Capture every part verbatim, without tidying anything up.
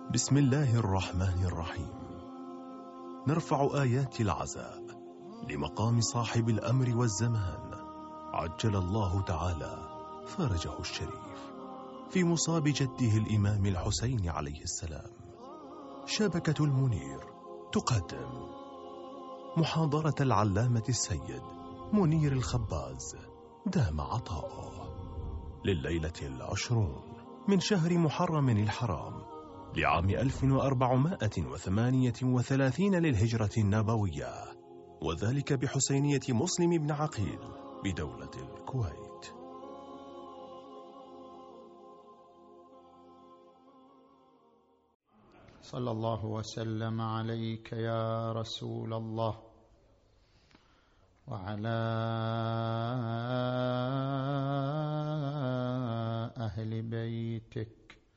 بسم الله الرحمن الرحيم. نرفع آيات العزاء لمقام صاحب الأمر والزمان عجل الله تعالى فرجه الشريف في مصاب جده الإمام الحسين عليه السلام. شبكة المنير تقدم محاضرة العلامة السيد منير الخباز دام عطاؤه لليلة العشرون من شهر محرم الحرام لعام ألف وأربعمائة وثمانية وثلاثين للهجرة النبوية، وذلك بحسينية مسلم بن عقيل بدولة الكويت. صلى الله وسلم عليك يا رسول الله وعلى أهل بيتك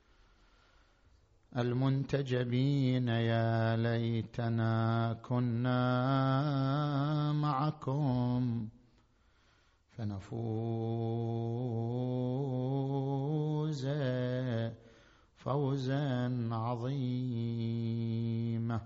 المنتجبين. يا ليتنا كنا معكم فنفوز فوزا عظيما.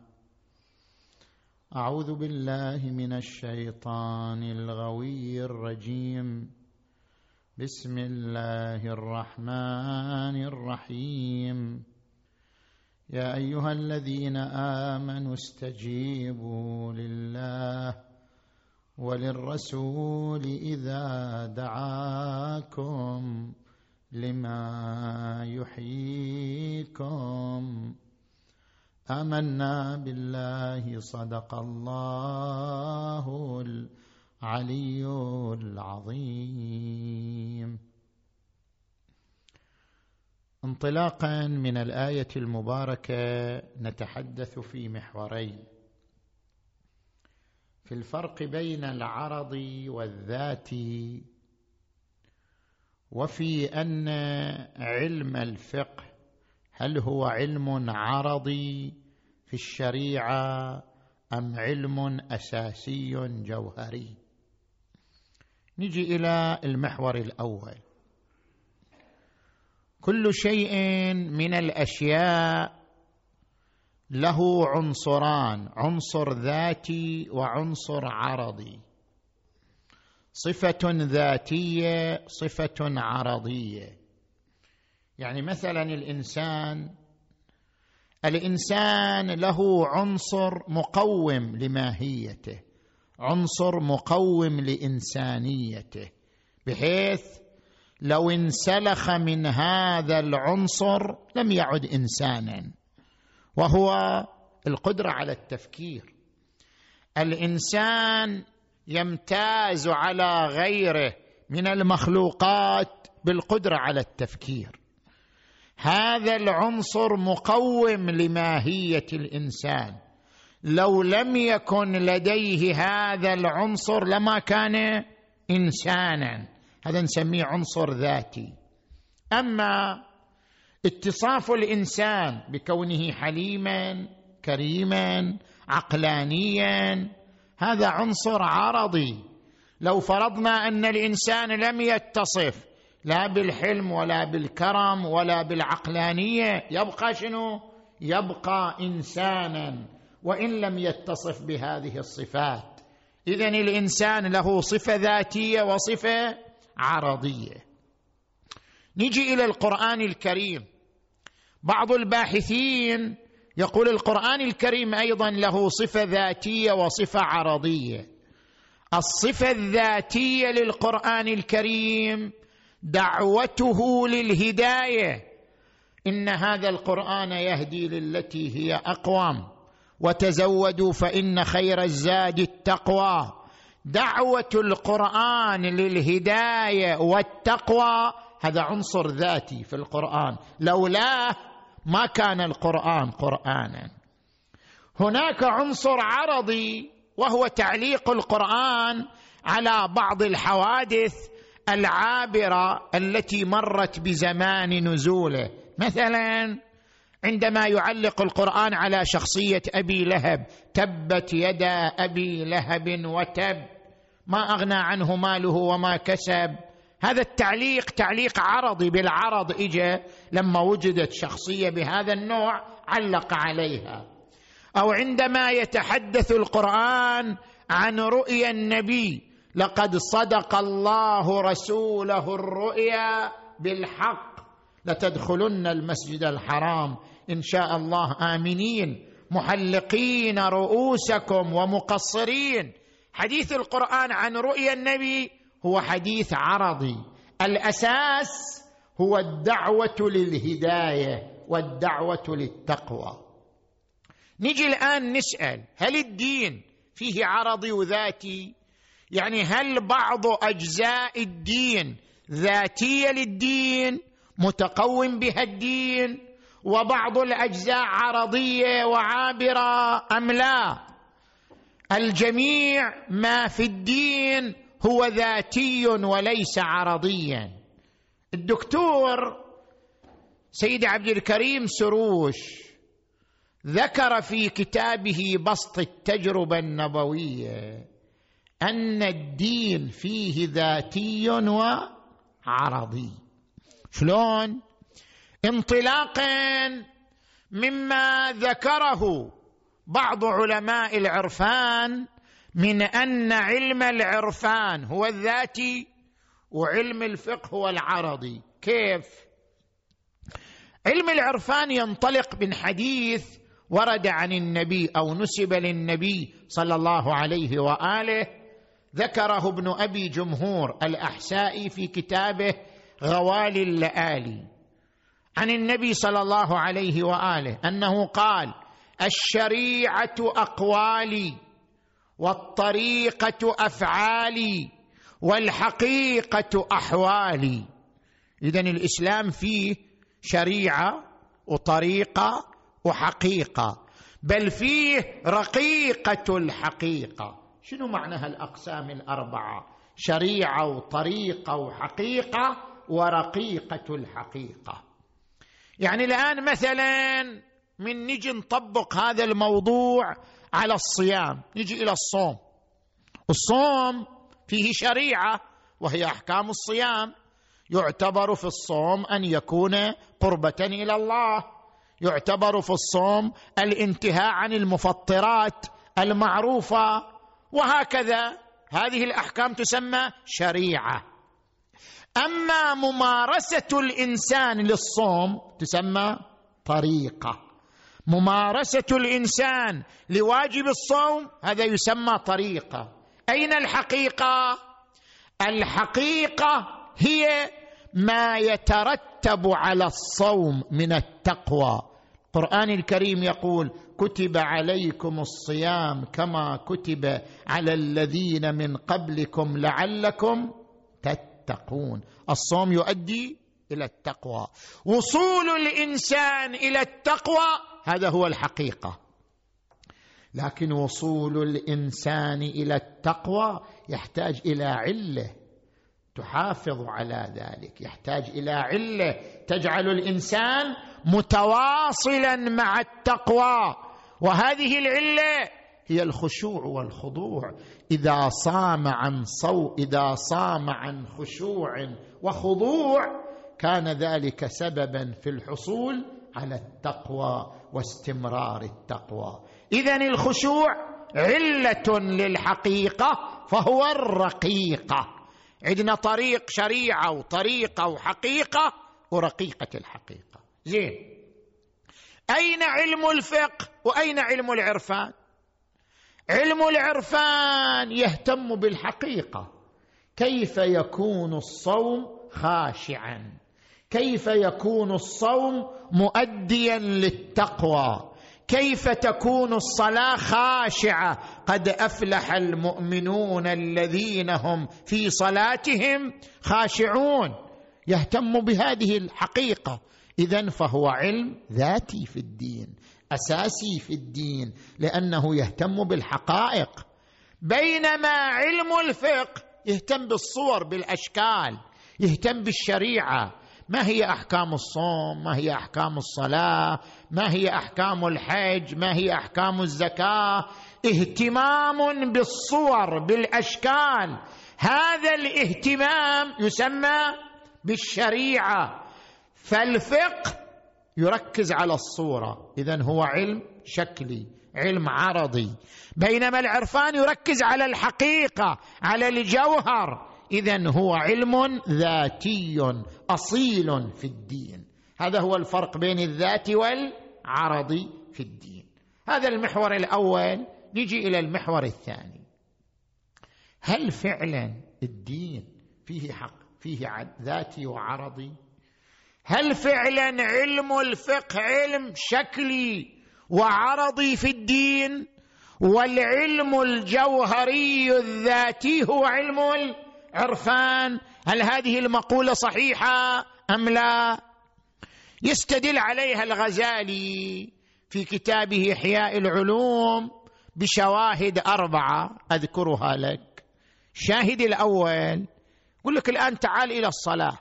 أعوذ بالله من الشيطان الغوي الرجيم. بسم الله الرحمن الرحيم. يا أيها الذين آمنوا استجيبوا لله وللرسول إذا دعاكم لما يحييكم. آمنا بالله صدق الله العلي العظيم. انطلاقا من الآية المباركة نتحدث في محورين: في الفرق بين العرض والذات، وفي أن علم الفقه هل هو علم عرضي في الشريعة أم علم أساسي جوهري. نجي إلى المحور الأول. كل شيء من الأشياء له عنصران: عنصر ذاتي وعنصر عرضي، صفة ذاتية صفة عرضية. يعني مثلا الإنسان الإنسان له عنصر مقوم لماهيته، عنصر مقوم لإنسانيته، بحيث لو انسلخ من هذا العنصر لم يعد إنسانا، وهو القدرة على التفكير. الإنسان يمتاز على غيره من المخلوقات بالقدرة على التفكير. هذا العنصر مقوم لماهية الإنسان. لو لم يكن لديه هذا العنصر لما كان إنسانا. هذا نسميه عنصر ذاتي. أما اتصاف الإنسان بكونه حليما كريما عقلانيا هذا عنصر عرضي. لو فرضنا أن الإنسان لم يتصف لا بالحلم ولا بالكرم ولا بالعقلانية يبقى شنو؟ يبقى إنسانا وإن لم يتصف بهذه الصفات. إذن الإنسان له صفة ذاتية وصفة عرضية. نجي إلى القرآن الكريم. بعض الباحثين يقول القرآن الكريم أيضا له صفة ذاتية وصفة عرضية. الصفة الذاتية للقرآن الكريم دعوته للهداية: إن هذا القرآن يهدي للتي هي أقوم وتزودوا فإن خير الزاد التقوى. دعوة القرآن للهداية والتقوى هذا عنصر ذاتي في القرآن، لولاه ما كان القرآن قرآنا. هناك عنصر عرضي وهو تعليق القرآن على بعض الحوادث العابرة التي مرت بزمان نزوله. مثلا عندما يعلق القرآن على شخصية أبي لهب: تبت يدا أبي لهب وتب ما أغنى عنه ماله وما كسب هذا التعليق تعليق عرضي، بالعرض إجا لما وجدت شخصية بهذا النوع علق عليها. أو عندما يتحدث القرآن عن رؤيا النبي: لقد صدق الله رسوله الرؤيا بالحق لتدخلن المسجد الحرام إن شاء الله آمنين محلقين رؤوسكم ومقصرين. حديث القرآن عن رؤيا النبي هو حديث عرضي، الأساس هو الدعوة للهداية والدعوة للتقوى. نجي الآن نسأل: هل الدين فيه عرضي وذاتي؟ يعني هل بعض أجزاء الدين ذاتية للدين متقوم بها الدين، وبعض الأجزاء عرضية وعابرة أم لا؟ الجميع ما في الدين هو ذاتي وليس عرضيا. الدكتور سيد عبد الكريم سروش ذكر في كتابه بسط التجربة النبوية أن الدين فيه ذاتي وعرضي. شلون؟ انطلاقا مما ذكره بعض علماء العرفان من أن علم العرفان هو الذاتي وعلم الفقه هو العرضي. كيف؟ علم العرفان ينطلق من حديث ورد عن النبي أو نسب للنبي صلى الله عليه وآله، ذكره ابن أبي جمهور الأحسائي في كتابه غوالي اللآلي عن النبي صلى الله عليه وآله أنه قال: الشريعة أقوالي والطريقة أفعالي والحقيقة أحوالي. إذن الإسلام فيه شريعة وطريقة وحقيقة، بل فيه رقيقة الحقيقة. شنو معنى هالأقسام الأربعة؟ شريعة وطريقة وحقيقة ورقيقة الحقيقة. يعني الآن مثلا من نجي نطبق هذا الموضوع على الصيام، نجي إلى الصوم. الصوم فيه شريعة وهي أحكام الصيام. يعتبر في الصوم أن يكون قربة إلى الله، يعتبر في الصوم الانتهاء عن المفطرات المعروفة، وهكذا هذه الأحكام تسمى شريعة. أما ممارسة الإنسان للصوم تسمى طريقة. ممارسة الإنسان لواجب الصوم هذا يسمى طريقة. أين الحقيقة؟ الحقيقة هي ما يترتب على الصوم من التقوى. القرآن الكريم يقول: كتب عليكم الصيام كما كتب على الذين من قبلكم لعلكم تتقون. الصوم يؤدي إلى التقوى. وصول الإنسان إلى التقوى هذا هو الحقيقة. لكن وصول الإنسان إلى التقوى يحتاج إلى علة تحافظ على ذلك، يحتاج إلى علة تجعل الإنسان متواصلا مع التقوى، وهذه العلة هي الخشوع والخضوع. إذا صام عن صو إذا صام عن خشوع وخضوع كان ذلك سببا في الحصول على التقوى واستمرار التقوى. إذن الخشوع علة للحقيقة فهو الرقيقة. عندنا طريق شريعة وطريقة وحقيقة ورقيقة الحقيقة. زين، أين علم الفقه وأين علم العرفان؟ علم العرفان يهتم بالحقيقة. كيف يكون الصوم خاشعا؟ كيف يكون الصوم مؤديا للتقوى؟ كيف تكون الصلاة خاشعة؟ قد أفلح المؤمنون الذين هم في صلاتهم خاشعون. يهتم بهذه الحقيقة. إذن فهو علم ذاتي في الدين، أساسي في الدين، لأنه يهتم بالحقائق. بينما علم الفقه يهتم بالصور بالأشكال، يهتم بالشريعة. ما هي أحكام الصوم؟ ما هي أحكام الصلاة؟ ما هي أحكام الحج؟ ما هي أحكام الزكاة؟ اهتمام بالصور بالأشكال. هذا الاهتمام يسمى بالشريعة. فالفقه يركز على الصورة، إذن هو علم شكلي، علم عرضي، بينما العرفان يركز على الحقيقة، على الجوهر، إذن هو علم ذاتي أصيل في الدين. هذا هو الفرق بين الذات والعرضي في الدين. هذا المحور الأول. نجي إلى المحور الثاني. هل فعلا الدين فيه حق، فيه ذاتي وعرضي؟ هل فعلا علم الفقه علم شكلي وعرضي في الدين، والعلم الجوهري الذاتي هو علم العرفان؟ هل هذه المقولة صحيحة أم لا؟ يستدل عليها الغزالي في كتابه إحياء العلوم بشواهد أربعة أذكرها لك. الشاهد الأول يقول لك الآن تعال إلى الصلاة.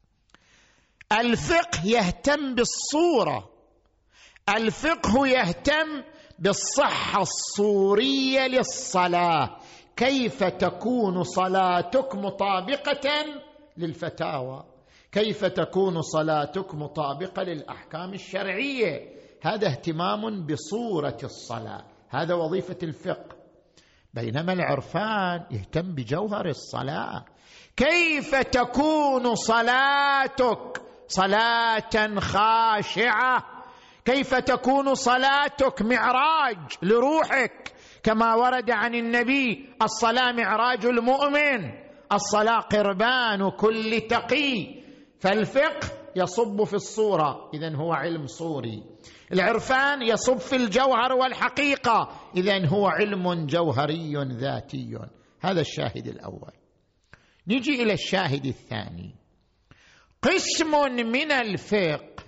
الفقه يهتم بالصورة، الفقه يهتم بالصحة الصورية للصلاة، كيف تكون صلاتك مطابقة للفتاوى، كيف تكون صلاتك مطابقة للأحكام الشرعية. هذا اهتمام بصورة الصلاة، هذا وظيفة الفقه. بينما العرفان يهتم بجوهر الصلاة، كيف تكون صلاتك صلاة خاشعة، كيف تكون صلاتك معراج لروحك، كما ورد عن النبي: الصلاة معراج المؤمن، الصلاة قربان كل تقي. فالفقه يصب في الصورة، إذن هو علم صوري. العرفان يصب في الجوهر والحقيقة، إذن هو علم جوهري ذاتي. هذا الشاهد الأول. نجي إلى الشاهد الثاني. قسم من الفقه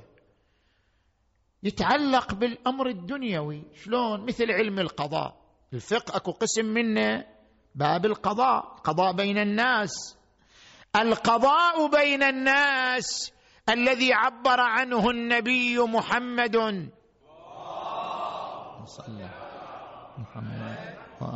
يتعلق بالأمر الدنيوي. شلون؟ مثل علم القضاء. الفقه أكو قسم منه باب القضاء، قضاء بين الناس. القضاء بين الناس الذي عبر عنه النبي محمد صلى محمد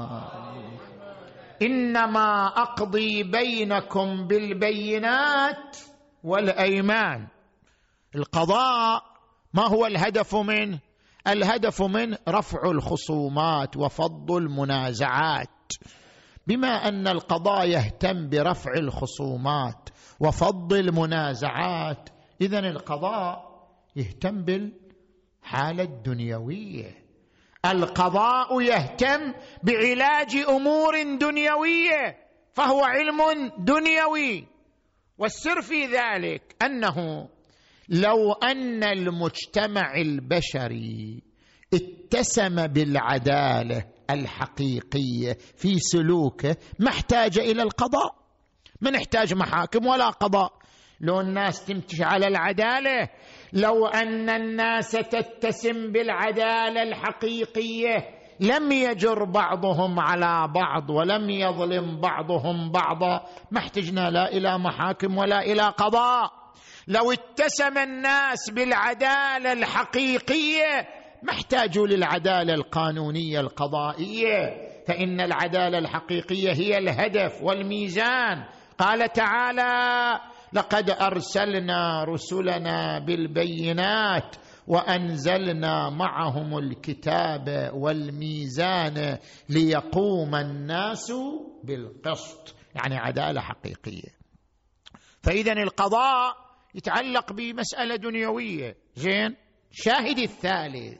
إنما أقضي بينكم بالبينات والأيمان. القضاء ما هو الهدف منه؟ الهدف منه رفع الخصومات وفض المنازعات. بما أن القضاء يهتم برفع الخصومات وفض المنازعات، إذن القضاء يهتم بالحالة الدنيوية. القضاء يهتم بعلاج أمور دنيوية، فهو علم دنيوي. والسر في ذلك أنه لو أن المجتمع البشري اتسم بالعدالة الحقيقية في سلوكه ما احتاج إلى القضاء، ما نحتاج محاكم ولا قضاء. لو الناس تمشي على العدالة، لو أن الناس تتسم بالعدالة الحقيقية لم يجر بعضهم على بعض ولم يظلم بعضهم بعضا، ما احتجنا لا إلى محاكم ولا إلى قضاء. لو اتسم الناس بالعدالة الحقيقية ما احتاجوا للعدالة القانونية القضائية، فإن العدالة الحقيقية هي الهدف والميزان. قال تعالى: لقد أرسلنا رسلنا بالبينات وأنزلنا معهم الكتاب والميزان ليقوم الناس بالقسط، يعني عدالة حقيقية. فإذن القضاء يتعلق بمسألة دنيوية. زين. شاهد الثالث،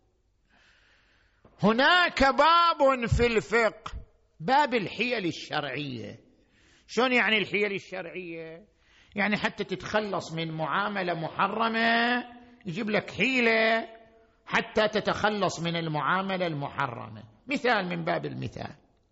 هناك باب في الفقه، باب الحيل الشرعية. شلون يعني الحيل الشرعية؟ يعني حتى تتخلص من معاملة محرمة يجيب لك حيلة حتى تتخلص من المعاملة المحرمة. مثال من باب المثال،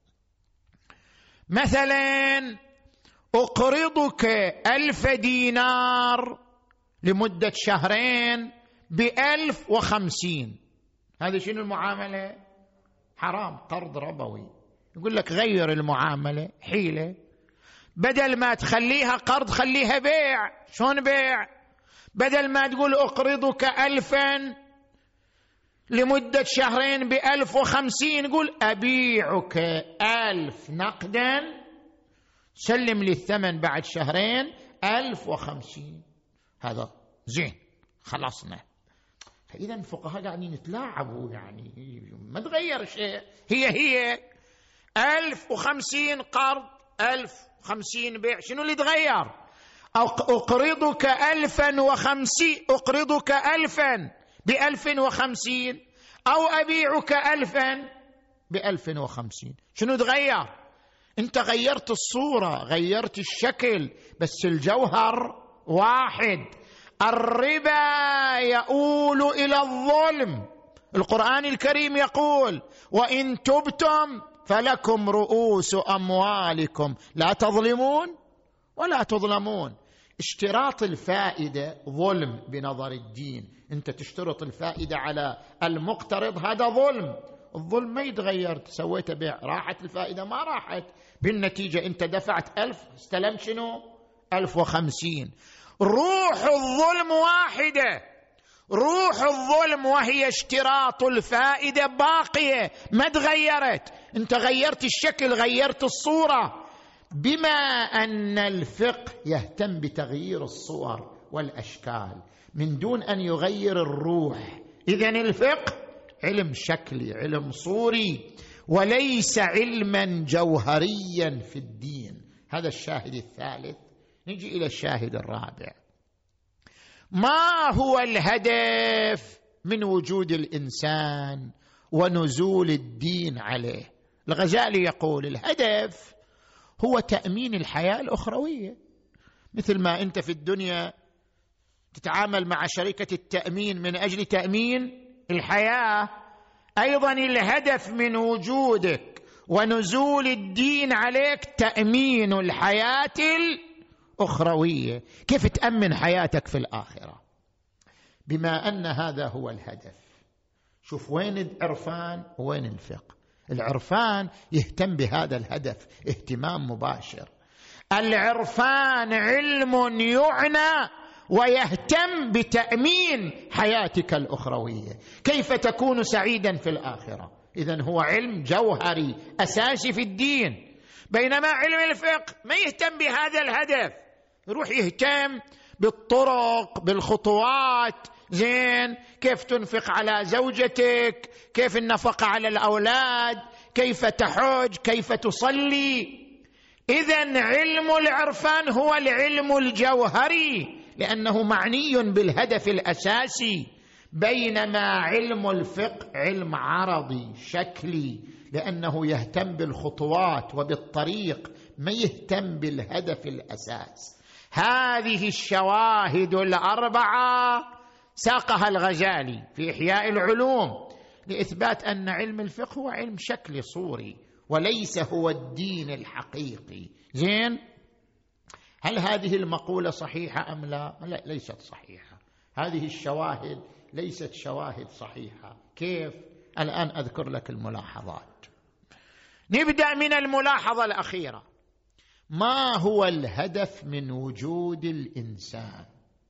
مثلا أقرضك ألف دينار لمدة شهرين بألف وخمسين. هذا شنو المعاملة؟ حرام، قرض ربوي. يقول لك غير المعاملة، حيلة، بدل ما تخليها قرض خليها بيع. شلون بيع؟ بدل ما تقول أقرضك ألفا لمدة شهرين بألف وخمسين، قول أبيعك ألف نقدا سلم لي الثمن بعد شهرين ألف وخمسين. هذا زين، خلصنا. فإذا الفقهاء قاعدين يتلاعبوا، يعني ما تغير شيء، هي هي ألف وخمسين قرض، ألف وخمسين بيع، شنو اللي تغير؟ أقرضك ألفا وخمسين، أقرضك ألفا بألف وخمسين، أو أبيعك ألفا بألف وخمسين، شنو تغير؟ أنت غيرت الصورة، غيرت الشكل، بس الجوهر واحد. الربا يؤول إلى الظلم. القرآن الكريم يقول: وإن تبتم فلكم رؤوس أموالكم لا تظلمون ولا تظلمون. اشتراط الفائدة ظلم بنظر الدين. أنت تشترط الفائدة على المقترض، هذا ظلم. الظلم ما يتغير، سويت بيع راحت الفائدة ما راحت، بالنتيجة أنت دفعت ألف استلمت شنو؟ ألف وخمسين. روح الظلم واحدة، روح الظلم وهي اشتراط الفائدة باقية ما تغيرت. أنت غيرت الشكل، غيرت الصورة. بما أن الفقه يهتم بتغيير الصور والأشكال من دون أن يغير الروح، إذن الفقه علم شكلي، علم صوري، وليس علما جوهريا في الدين. هذا الشاهد الثالث. نجي إلى الشاهد الرابع. ما هو الهدف من وجود الإنسان ونزول الدين عليه؟ الغزالي يقول: الهدف هو تأمين الحياة الأخروية. مثل ما أنت في الدنيا تتعامل مع شركة التأمين من أجل تأمين الحياة، أيضا الهدف من وجودك ونزول الدين عليك تأمين الحياة الأخروية. كيف تأمن حياتك في الآخرة؟ بما أن هذا هو الهدف. شوف وين العرفان وين الفقه. العرفان يهتم بهذا الهدف اهتمام مباشر. العرفان علم يعنى ويهتم بتأمين حياتك الأخروية، كيف تكون سعيدا في الآخرة. إذن هو علم جوهري أساسي في الدين. بينما علم الفقه ما يهتم بهذا الهدف، يروح يهتم بالطرق، بالخطوات. زين، كيف تنفق على زوجتك، كيف النفقة على الأولاد، كيف تحج، كيف تصلي. إذن علم العرفان هو العلم الجوهري لأنه معني بالهدف الأساسي، بينما علم الفقه علم عرضي شكلي لأنه يهتم بالخطوات وبالطريق، ما يهتم بالهدف الأساس. هذه الشواهد الأربعة ساقها الغزالي في إحياء العلوم لإثبات أن علم الفقه هو علم شكلي صوري وليس هو الدين الحقيقي. زين، هل هذه المقولة صحيحة أم لا؟ لا، ليست صحيحة. هذه الشواهد ليست شواهد صحيحة. كيف؟ الآن أذكر لك الملاحظات. نبدأ من الملاحظة الأخيرة. ما هو الهدف من وجود الإنسان؟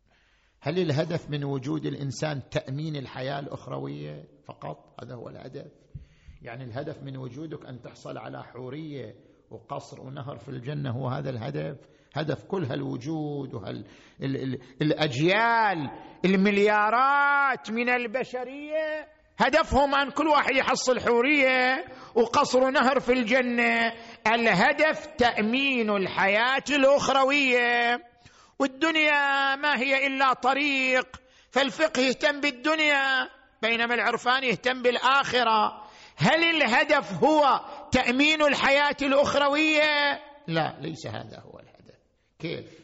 هل الهدف من وجود الإنسان تأمين الحياة الأخروية فقط؟ هذا هو الهدف؟ يعني الهدف من وجودك أن تحصل على حورية وقصر ونهر في الجنة، هو هذا الهدف؟ هدف كل هالوجود وهالأجيال المليارات من البشرية هدفهم أن كل واحد يحصل حورية وقصر نهر في الجنة. الهدف تأمين الحياة الأخروية، والدنيا ما هي إلا طريق. فالفقه يهتم بالدنيا بينما العرفان يهتم بالآخرة. هل الهدف هو تأمين الحياة الأخروية؟ لا، ليس هذا هو الهدف. كيف؟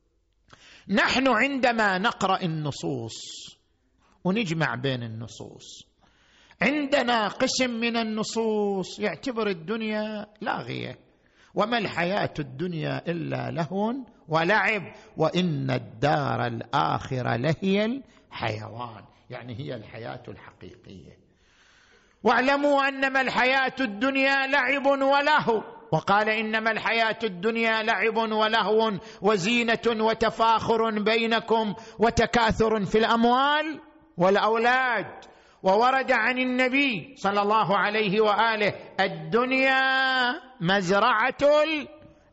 نحن عندما نقرأ النصوص ونجمع بين النصوص، عندنا قسم من النصوص يعتبر الدنيا لاغية، وما الحياة الدنيا إلا لهو ولعب وإن الدار الآخرة لهي الحيوان، يعني هي الحياة الحقيقية. واعلموا أنما الحياة الدنيا لعب ولهو، وقال إنما الحياة الدنيا لعب ولهو وزينة وتفاخر بينكم وتكاثر في الأموال والأولاد. وورد عن النبي صلى الله عليه وآله: الدنيا مزرعة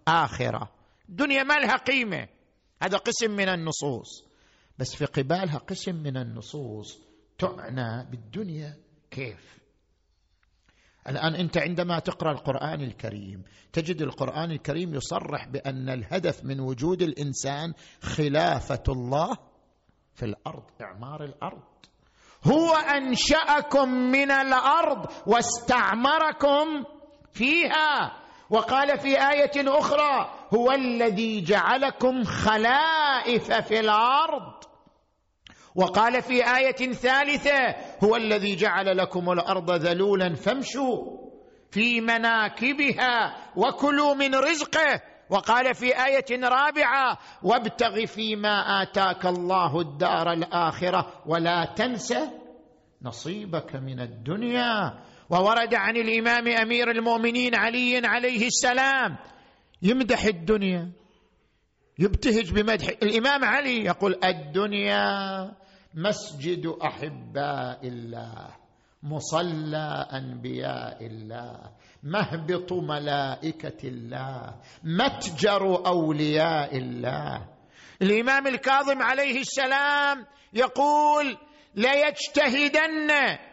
الآخرة. الدنيا ما لها قيمة، هذا قسم من النصوص، بس في قبالها قسم من النصوص تعنى بالدنيا. كيف؟ الآن أنت عندما تقرأ القرآن الكريم تجد القرآن الكريم يصرح بأن الهدف من وجود الإنسان خلافة الله في الأرض، إعمار الأرض. هو أنشأكم من الأرض واستعمركم فيها، وقال في آية أخرى هو الذي جعلكم خلائف في الأرض، وقال في آية ثالثة هو الذي جعل لكم الأرض ذلولا فامشوا في مناكبها وكلوا من رزقه، وقال في آية رابعة وابتغ فيما آتاك الله الدار الآخرة ولا تنسى نصيبك من الدنيا. وورد عن الإمام أمير المؤمنين علي عليه السلام يمدح الدنيا، يبتهج بمدح الإمام علي، يقول الدنيا مسجد أحباء الله، مصلى أنبياء الله، مهبط ملائكة الله، متجر أولياء الله. الإمام الكاظم عليه السلام يقول ليجتهدن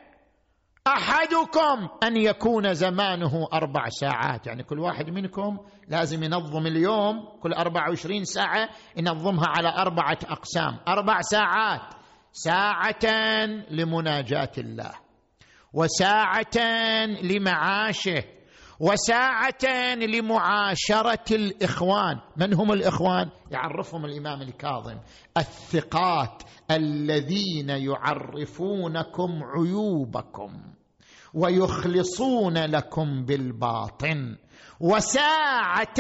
أحدكم أن يكون زمانه أربع ساعات، يعني كل واحد منكم لازم ينظم اليوم كل أربع وعشرين ساعة ينظمها على أربعة أقسام. أربع ساعات: ساعة لمناجاة الله، وساعة لمعاشه، وساعة لمعاشرة الإخوان. من هم الإخوان؟ يعرفهم الإمام الكاظم: الثقات الذين يعرفونكم عيوبكم ويخلصون لكم بالباطن، وساعة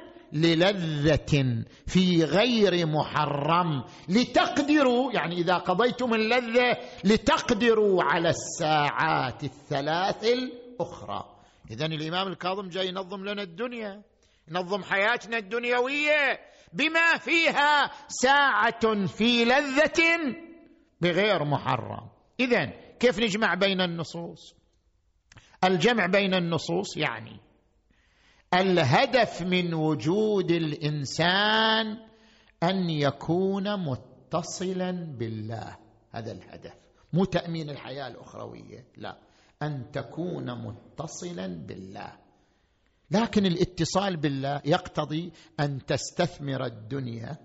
للذة في غير محرم لتقدروا، يعني إذا قضيتم اللذة لتقدروا على الساعات الثلاث الأخرى. إذن الإمام الكاظم جاي ينظم لنا الدنيا، ينظم حياتنا الدنيوية بما فيها ساعة في لذة بغير محرم. إذن كيف نجمع بين النصوص؟ الجمع بين النصوص يعني الهدف من وجود الإنسان أن يكون متصلا بالله، هذا الهدف، مو تأمين الحياة الأخروية، لا، أن تكون متصلا بالله. لكن الاتصال بالله يقتضي أن تستثمر الدنيا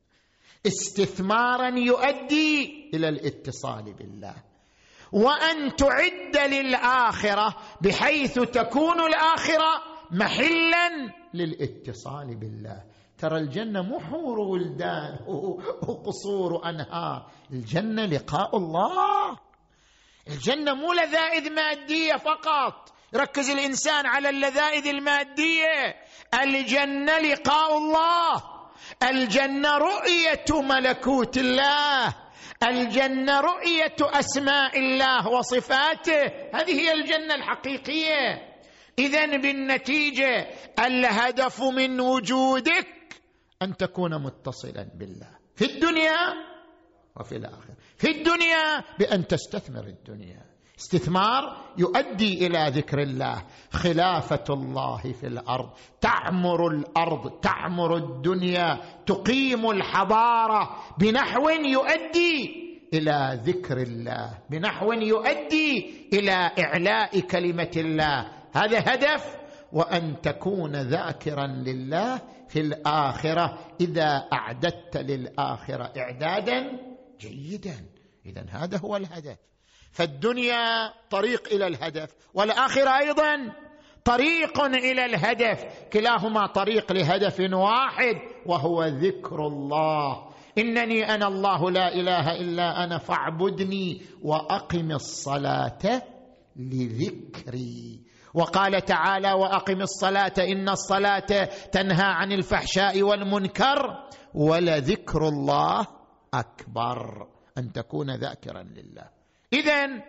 استثمارا يؤدي إلى الاتصال بالله، وأن تعد للآخرة بحيث تكون الآخرة محلا للاتصال بالله. ترى الجنة مو حور ولدان وقصور أنهار، الجنة لقاء الله. الجنة مو لذائذ مادية فقط، ركز الإنسان على اللذائذ المادية. الجنة لقاء الله، الجنة رؤية ملكوت الله، الجنة رؤية أسماء الله وصفاته، هذه هي الجنة الحقيقية. إذن بالنتيجة الهدف من وجودك أن تكون متصلا بالله في الدنيا وفي الآخرة. في الدنيا بأن تستثمر الدنيا استثمار يؤدي إلى ذكر الله، خلافة الله في الأرض، تعمر الأرض، تعمر الدنيا، تقيم الحضارة بنحو يؤدي إلى ذكر الله، بنحو يؤدي إلى إعلاء كلمة الله، هذا هدف. وأن تكون ذاكرا لله في الآخرة إذا أعددت للآخرة إعدادا جيدا. إذن هذا هو الهدف. فالدنيا طريق إلى الهدف، والآخرة أيضا طريق إلى الهدف، كلاهما طريق لهدف واحد وهو ذكر الله. إنني أنا الله لا إله إلا أنا فاعبدني وأقم الصلاة لذكري. وقال تعالى وأقم الصلاة إن الصلاة تنهى عن الفحشاء والمنكر ولذكر الله أكبر، أن تكون ذاكرا لله. إذن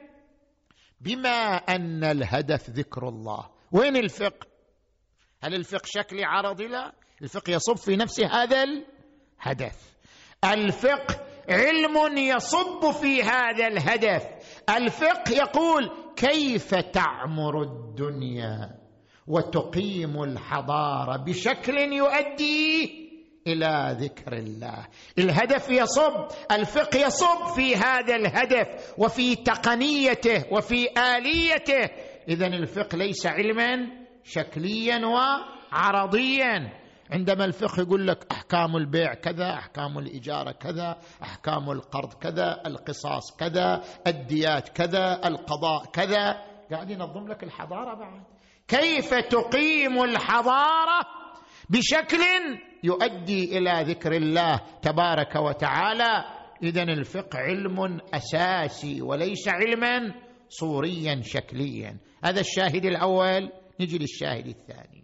بما أن الهدف ذكر الله، وين الفقه؟ هل الفقه شكلي عرضي؟ لا، الفقه يصب في نفس هذا الهدف. الفقه علم يصب في هذا الهدف. الفقه يقول كيف تعمر الدنيا وتقيم الحضارة بشكل يؤدي إلى ذكر الله. الهدف يصب، الفقه يصب في هذا الهدف وفي تقنيته وفي آليته. إذن الفقه ليس علما شكليا وعرضيا. عندما الفقه يقول لك أحكام البيع كذا، أحكام الإجارة كذا، أحكام القرض كذا، القصاص كذا، الديات كذا، القضاء كذا، قاعد ينظم لك الحضارة بعد. كيف تقيم الحضارة بشكل يؤدي إلى ذكر الله تبارك وتعالى. إذن الفقه علم أساسي وليس علما صوريا شكليا. هذا الشاهد الأول. نجي للشاهد الثاني.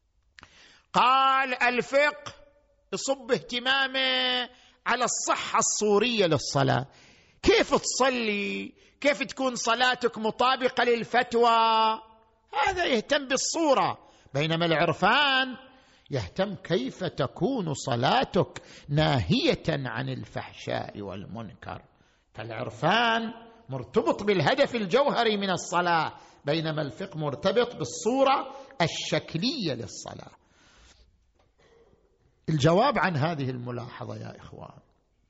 قال الفقه يصب اهتمامه على الصحة الصورية للصلاة. كيف تصلي، كيف تكون صلاتك مطابقة للفتوى، هذا يهتم بالصورة. بينما العرفان يهتم كيف تكون صلاتك ناهية عن الفحشاء والمنكر. فالعرفان مرتبط بالهدف الجوهري من الصلاة، بينما الفقه مرتبط بالصورة الشكلية للصلاة. الجواب عن هذه الملاحظة يا إخوان،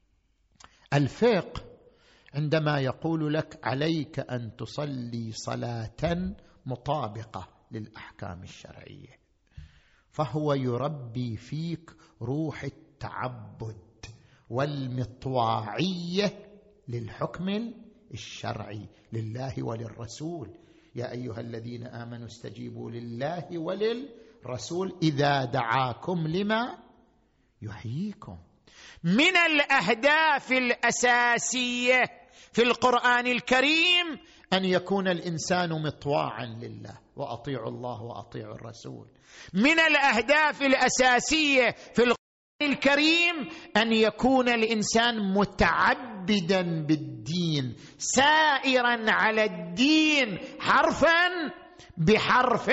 الفقه عندما يقول لك عليك أن تصلي صلاة مطابقة للأحكام الشرعية، فهو يربي فيك روح التعبد والمطواعية للحكم الشرعي لله وللرسول. يا أيها الذين آمنوا استجيبوا لله وللرسول إذا دعاكم لما يحييكم. من الأهداف الأساسية في القرآن الكريم أن يكون الإنسان مطواعا لله، وأطيعوا الله وأطيعوا الرسول. من الأهداف الأساسية في القرآن الكريم أن يكون الإنسان متعبدا بالدين، سائرا على الدين حرفا بحرف.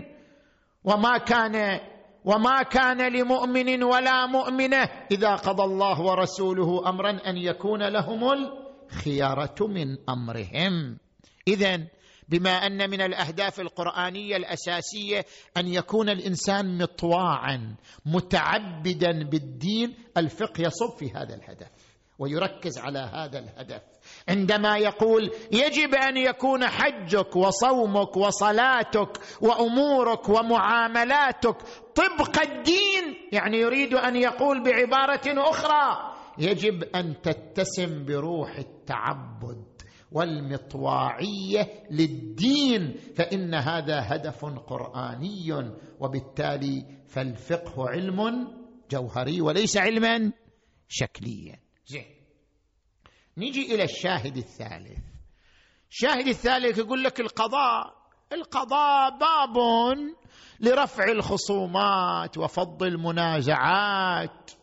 وما كان وما كان لمؤمن ولا مؤمنة إذا قضى الله ورسوله أمرا أن يكون لهم الخيارة من أمرهم. إذن بما أن من الأهداف القرآنية الأساسية أن يكون الإنسان مطواعا متعبدا بالدين، الفقه يصب في هذا الهدف ويركز على هذا الهدف. عندما يقول يجب أن يكون حجك وصومك وصلاتك وأمورك ومعاملاتك طبق الدين، يعني يريد أن يقول بعبارة أخرى يجب أن تتسم بروح التعبد والمطواعية للدين، فإن هذا هدف قرآني، وبالتالي فالفقه علم جوهري وليس علما شكليا. زين، نيجي إلى الشاهد الثالث. الشاهد الثالث يقول لك القضاء. القضاء باب لرفع الخصومات وفض المنازعات،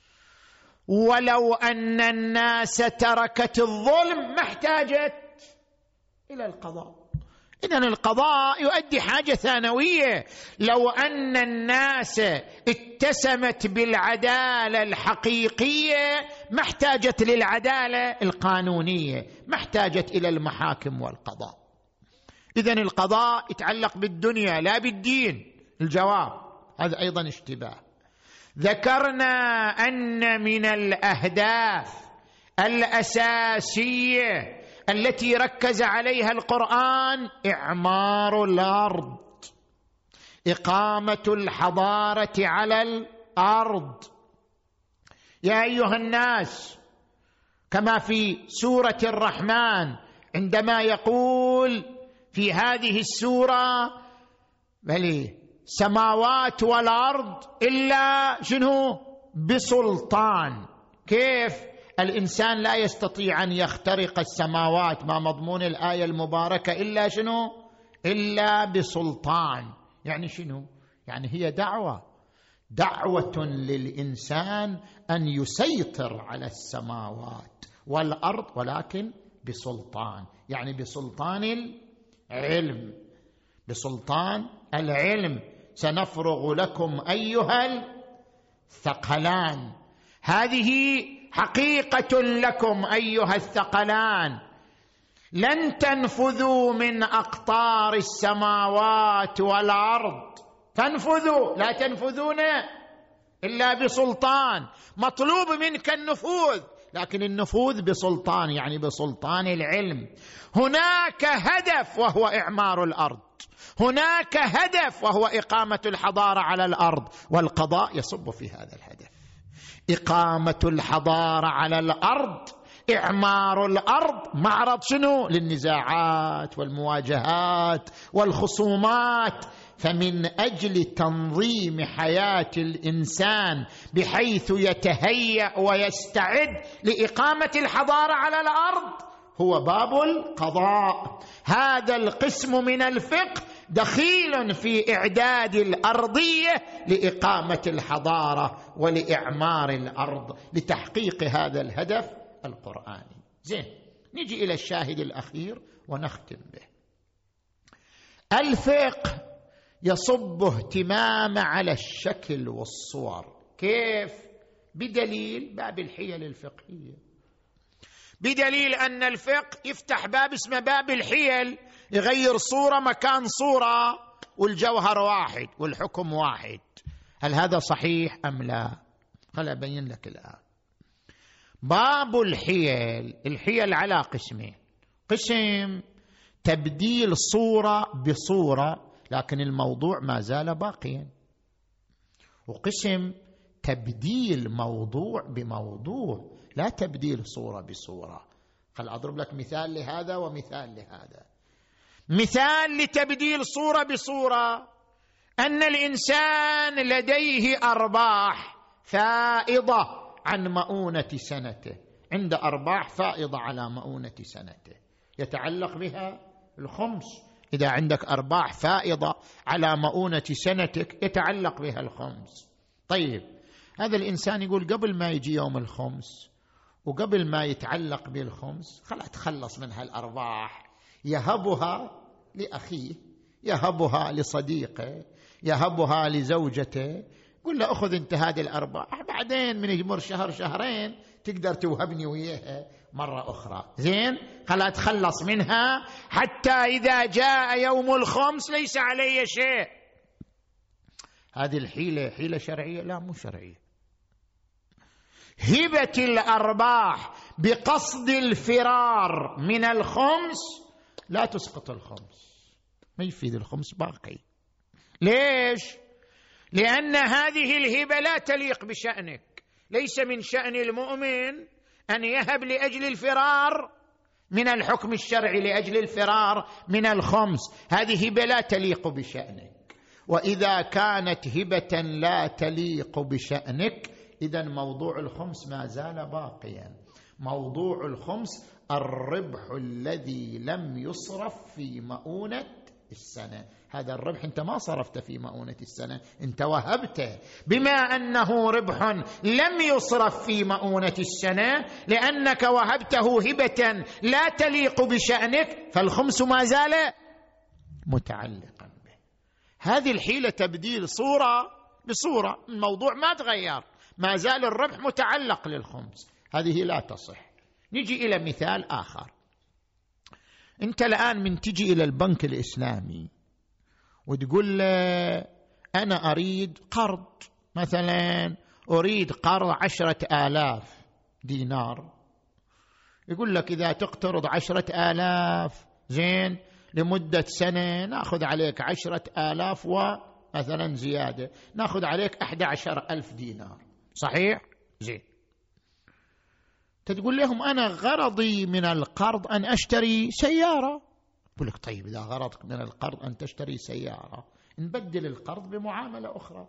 ولو أن الناس تركت الظلم ما احتاجت إلى القضاء. إذن القضاء يؤدي حاجة ثانوية. لو أن الناس اتسمت بالعدالة الحقيقية ما احتاجت للعدالة القانونية، ما احتاجت إلى المحاكم والقضاء. إذن القضاء يتعلق بالدنيا لا بالدين. الجواب هذا أيضا اشتباه. ذكرنا أن من الأهداف الأساسية التي ركز عليها القرآن إعمار الأرض، إقامة الحضارة على الأرض. يا أيها الناس، كما في سورة الرحمن عندما يقول في هذه السورة بل سماوات والأرض إلا شنو بسلطان. كيف؟ الإنسان لا يستطيع أن يخترق السماوات، ما مضمون الآية المباركة إلا شنو إلا بسلطان. يعني شنو؟ يعني هي دعوة دعوة للإنسان أن يسيطر على السماوات والأرض، ولكن بسلطان، يعني بسلطان العلم، بسلطان العلم. سنفرغ لكم أيها الثقلان. هذه حقيقة لكم أيها الثقلان. لن تنفذوا من أقطار السماوات والأرض، تنفذوا، لا تنفذون إلا بسلطان. مطلوب منك النفوذ، لكن النفوذ بسلطان، يعني بسلطان العلم. هناك هدف وهو إعمار الأرض، هناك هدف وهو إقامة الحضارة على الأرض، والقضاء يصب في هذا الهدف. إقامة الحضارة على الأرض، إعمار الأرض، معرض شنو؟ للنزاعات والمواجهات والخصومات. فمن أجل تنظيم حياة الإنسان بحيث يتهيأ ويستعد لإقامة الحضارة على الأرض هو باب القضاء. هذا القسم من الفقه دخيل في إعداد الأرضية لإقامة الحضارة ولإعمار الأرض لتحقيق هذا الهدف القرآني. زين، نجي إلى الشاهد الأخير ونختم به. الفقه يصب اهتمام على الشكل والصور. كيف؟ بدليل باب الحيل الفقهية، بدليل أن الفقه يفتح باب اسمه باب الحيل، يغير صورة مكان صورة والجوهر واحد والحكم واحد. هل هذا صحيح أم لا؟ خل أبين لك الآن. باب الحيل، الحيل على قسمين: قسم تبديل صورة بصورة لكن الموضوع ما زال باقيا، وقسم تبديل موضوع بموضوع لا تبديل صورة بصورة. خل أضرب لك مثال لهذا ومثال لهذا. مثال لتبديل صورة بصورة: أن الإنسان لديه أرباح فائضة عن مؤونة سنته، عند أرباح فائضة على مؤونة سنته يتعلق بها الخمس. إذا عندك أرباح فائضة على مؤونة سنتك يتعلق بها الخمس. طيب، هذا الإنسان يقول قبل ما يجي يوم الخمس وقبل ما يتعلق بالخمس خلاص أتخلص من هالأرباح، يهبها لأخيه، يهبها لصديقه، يهبها لزوجته. قل له أخذ أنت هذه الأرباح، بعدين من يمر شهر شهرين تقدر توهبني وياها مرة أخرى. زين، خلا أتخلص منها حتى إذا جاء يوم الخمس ليس علي شيء. هذه الحيلة حيلة شرعية؟ لا، مو شرعية. هبة الأرباح بقصد الفرار من الخمس لا تسقط الخمس، ما يفيد الخمس باقي. ليش؟ لأن هذه الهبة لا تليق بشأنك. ليس من شأن المؤمن أن يهب لأجل الفرار من الحكم الشرعي، لأجل الفرار من الخمس. هذه هبة لا تليق بشأنك. وإذا كانت هبة لا تليق بشأنك إذن موضوع الخمس ما زال باقيا. موضوع الخمس الربح الذي لم يصرف في مؤونة السنة. هذا الربح أنت ما صرفت في مؤونة السنة، أنت وهبته. بما أنه ربح لم يصرف في مؤونة السنة لأنك وهبته هبة لا تليق بشأنك، فالخمس ما زال متعلقا به. هذه الحيلة تبديل صورة بصورة، الموضوع ما تغير، ما زال الربح متعلق للخمس، هذه لا تصح. نجي إلى مثال آخر. أنت الآن من تجي إلى البنك الإسلامي وتقول له أنا أريد قرض، مثلا أريد قرض عشرة آلاف دينار، يقول لك إذا تقترض عشرة آلاف زين لمدة سنة نأخذ عليك عشرة آلاف ومثلا زيادة، نأخذ عليك أحد عشر ألف دينار. صحيح؟ زين. تقول لهم أنا غرضي من القرض أن أشتري سيارة. يقول لك طيب إذا غرضك من القرض أن تشتري سيارة نبدل القرض بمعاملة أخرى،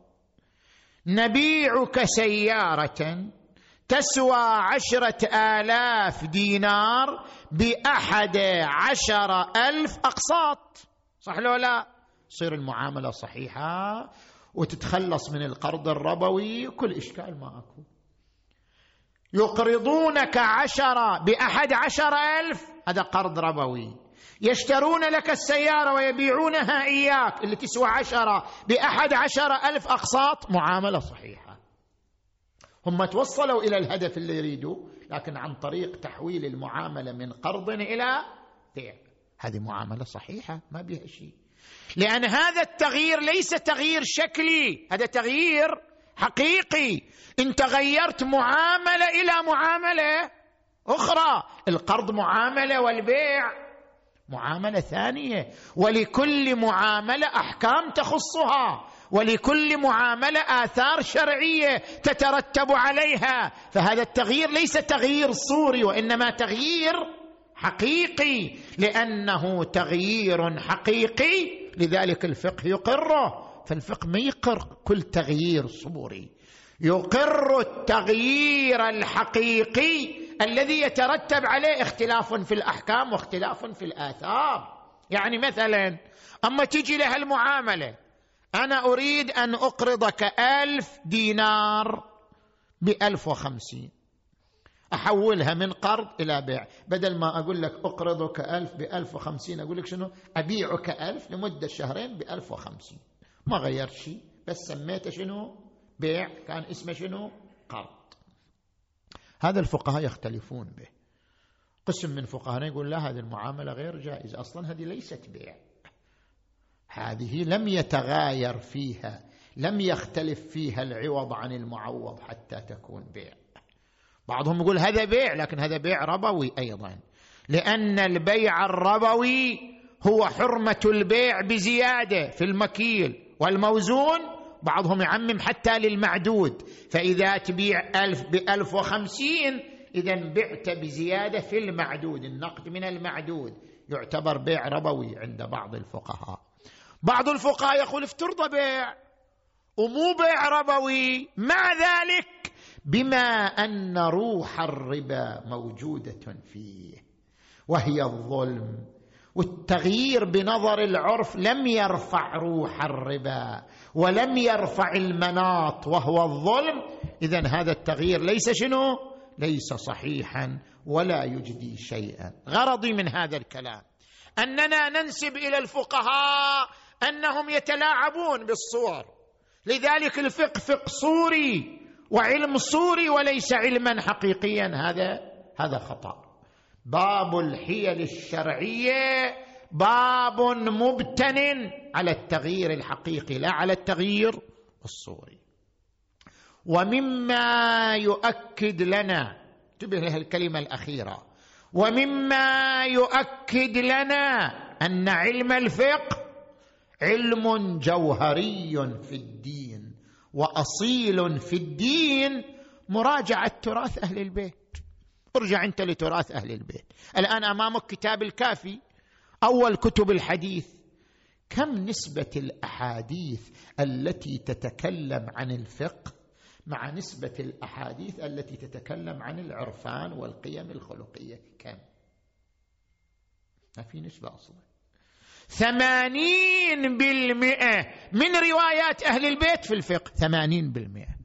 نبيعك سيارة تسوى عشرة آلاف دينار بأحد عشر ألف أقساط. صح لو لا؟ تصير المعاملة صحيحة وتتخلص من القرض الربوي، كل إشكال ما أكو. يقرضونك عشرة بأحد عشر ألف، هذا قرض ربوي. يشترون لك السيارة ويبيعونها إياك اللي تسوى عشرة بأحد عشر ألف أقساط، معاملة صحيحة. هم توصلوا إلى الهدف اللي يريدوا، لكن عن طريق تحويل المعاملة من قرض إلى بيع. هذه معاملة صحيحة ما بها شيء، لأن هذا التغيير ليس تغيير شكلي، هذا تغيير حقيقي. انت غيرت معاملة إلى معاملة أخرى. القرض معاملة والبيع معاملة ثانية، ولكل معاملة أحكام تخصها، ولكل معاملة آثار شرعية تترتب عليها. فهذا التغيير ليس تغيير صوري، وإنما تغيير حقيقي، لأنه تغيير حقيقي لذلك الفقه يقره. فالفقه ما يقر كل تغيير صوري، يقر التغيير الحقيقي الذي يترتب عليه اختلاف في الأحكام واختلاف في الآثار. يعني مثلا أما تجي لها المعاملة، أنا أريد أن أقرضك ألف دينار بألف وخمسين، أحولها من قرض إلى بيع. بدل ما أقول لك أقرضك ألف بألف وخمسين، أقول لك شنو؟ أبيعك ألف لمدة شهرين بألف وخمسين. ما غير شيء، بس سميته شنو؟ بيع. كان اسمه شنو؟ قرض. هذا الفقهاء يختلفون به. قسم من فقهاء يقول لا، هذه المعاملة غير جائزة، أصلا هذه ليست بيع، هذه لم يتغاير فيها، لم يختلف فيها العوض عن المعوض حتى تكون بيع. بعضهم يقول هذا بيع، لكن هذا بيع ربوي أيضا، لأن البيع الربوي هو حرمة البيع بزيادة في المكيل والموزون. بعضهم يعمم حتى للمعدود، فإذا تبيع ألف بألف وخمسين إذا بعت بزيادة في المعدود، النقد من المعدود يعتبر بيع ربوي عند بعض الفقهاء. بعض الفقهاء يقول افترض بيع ومو بيع ربوي، مع ذلك بما أن روح الربا موجودة فيه وهي الظلم، والتغيير بنظر العرف لم يرفع روح الربا ولم يرفع المناط وهو الظلم، إذن هذا التغيير ليس شنو؟ ليس صحيحا ولا يجدي شيئا. غرضي من هذا الكلام أننا ننسب إلى الفقهاء أنهم يتلاعبون بالصور، لذلك الفقه فقه صوري وعلم صوري وليس علما حقيقيا. هذا هذا خطأ. باب الحيل الشرعية باب مبتن على التغيير الحقيقي لا على التغيير الصوري. ومما يؤكد لنا، انتبه لها الكلمة الأخيرة، ومما يؤكد لنا أن علم الفقه علم جوهري في الدين وأصيل في الدين، مراجعة تراث أهل البيت. ارجع أنت لتراث أهل البيت. الآن أمامك كتاب الكافي، أول كتب الحديث. كم نسبة الأحاديث التي تتكلم عن الفقه مع نسبة الأحاديث التي تتكلم عن العرفان والقيم الخلقية؟ كم؟ ما في نسبة أصلا. ثمانين بالمئة من روايات أهل البيت في الفقه، ثمانين بالمئة.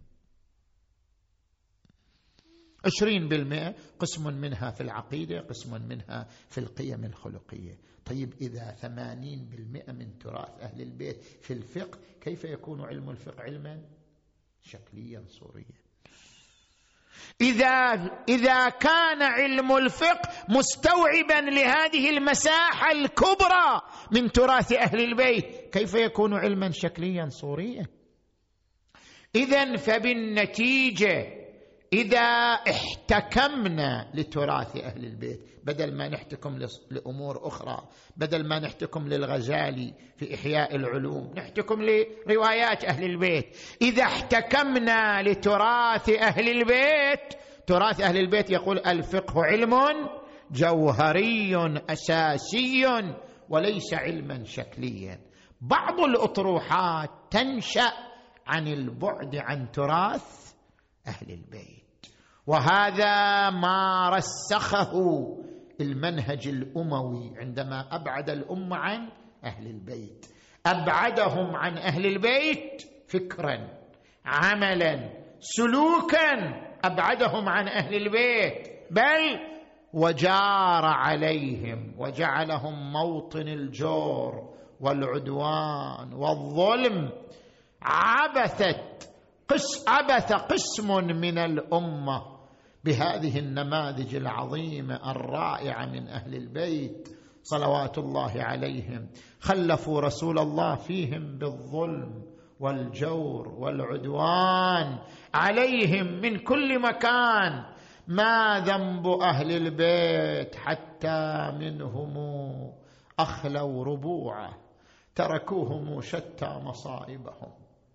عشرين بالمئة قسم منها في العقيدة، قسم منها في القيم الخلقية. طيب إذا ثمانين بالمئة من تراث أهل البيت في الفقه، كيف يكون علم الفقه علما شكليا صوريا؟ إذا إذا كان علم الفقه مستوعبا لهذه المساحة الكبرى من تراث أهل البيت، كيف يكون علما شكليا صوريا؟ إذن فبالنتيجة إذا احتكمنا لتراث أهل البيت، بدل ما نحتكم لأمور أخرى، بدل ما نحتكم للغزالي في إحياء العلوم، نحتكم لروايات أهل البيت. إذا احتكمنا لتراث أهل البيت، تراث أهل البيت يقول الفقه علم جوهري أساسي وليس علما شكليا. بعض الأطروحات تنشأ عن البعد عن تراث أهل البيت، وهذا ما رسخه المنهج الأموي عندما أبعد الأمة عن أهل البيت. أبعدهم عن أهل البيت فكرا، عملا، سلوكا، أبعدهم عن أهل البيت، بل وجار عليهم وجعلهم موطن الجور والعدوان والظلم. عبثت قس عبث قسم من الأمة بهذه النماذج العظيمة الرائعة من أهل البيت، صلوات الله عليهم، خلفوا رسول الله فيهم بالظلم والجور والعدوان عليهم من كل مكان. ما ذنب أهل البيت حتى منهم أخلوا ربوعه، تركوهم شتى مصائبهم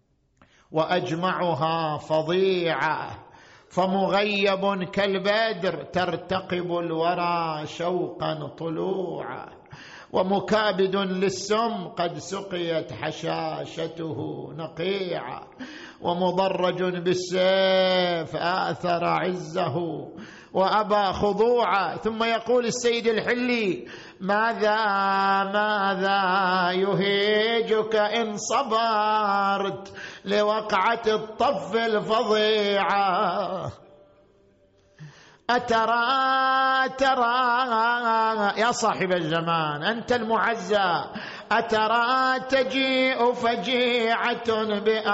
وأجمعها فظيعة، فمغيب كالبدر ترتقب الورى شوقا طلوعا، ومكابد للسم قد سقيت حشاشته نقيعا، ومضرج بالسيف آثر عزه وأبى خضوعا. ثم يقول السيد الحلي: ماذا ماذا يهيجك إن صبرت لوقعة الطف الفظيعة، أترى ترى يا صاحب الزمان أنت المعزى، أترى تجيء فجيعة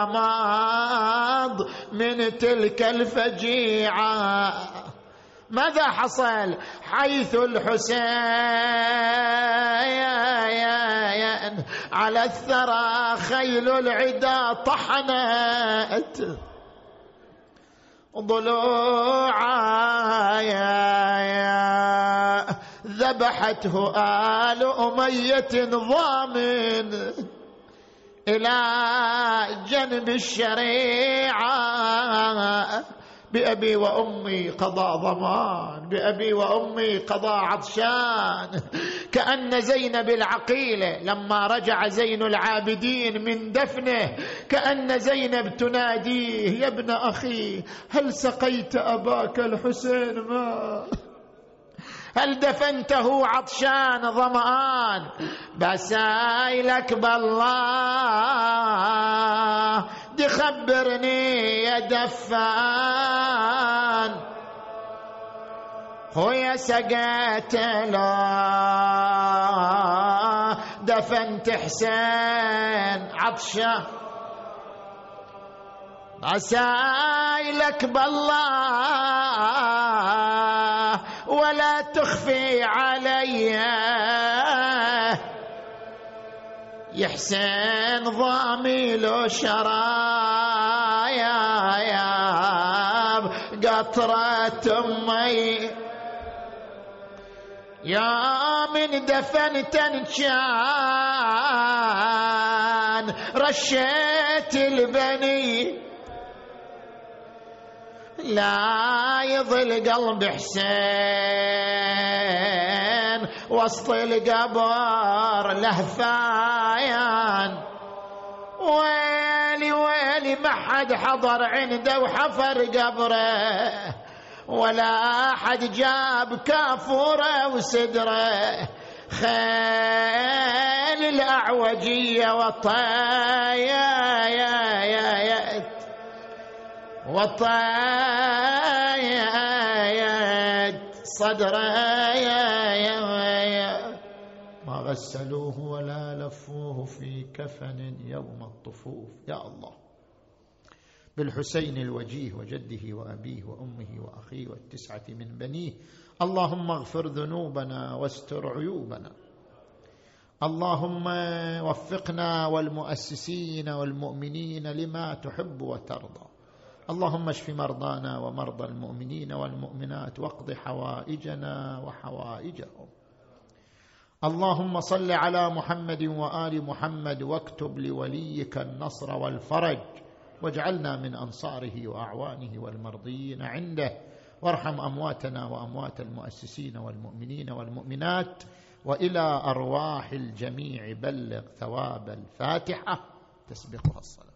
بأماض من تلك الفجيعة. ماذا حصل؟ حيث الحسين على الثرى خيل العدا طحنت ضلوعا، ذبحته آل أمية ضامن إلى جنب الشريعة. بأبي وأمي قضى ضمان، بأبي وأمي قضى عطشان. كأن زينب العقيلة لما رجع زين العابدين من دفنه، كأن زينب تناديه: يا ابن أخي هل سقيت أباك الحسين ماء؟ هل دفنته عطشان ظمآن؟ بسائلك بالله دي خبرني يا دفان، هو يا سقيت له دفنت حسين عطشان. بسائلك بالله ولا تخفي علي، يا حسين ضامي له شرايا يا قطرة أمي، يا من دفنت كان رشيت البني، لا يضل قلب حسين وسط القبر لهفايان. ويلي ويلي ما حد حضر عنده وحفر قبره، ولا حد جاب كافوره وسدره، خيل الأعوجية وطايا وطايات صدره، ما غسلوه ولا لفوه في كفن يوم الطفوف. يا الله بالحسين الوجيه وجده وأبيه وأمه وأخيه والتسعة من بنيه، اللهم اغفر ذنوبنا واستر عيوبنا، اللهم وفقنا والمؤسسين والمؤمنين لما تحب وترضى، اللهم اشف مرضانا ومرضى المؤمنين والمؤمنات واقض حوائجنا وحوائجهم. اللهم صل على محمد وآل محمد واكتب لوليك النصر والفرج، واجعلنا من أنصاره وأعوانه والمرضين عنده، وارحم أمواتنا وأموات المؤسسين والمؤمنين والمؤمنات، وإلى أرواح الجميع بلغ ثواب الفاتحة تسبقها الصلاة.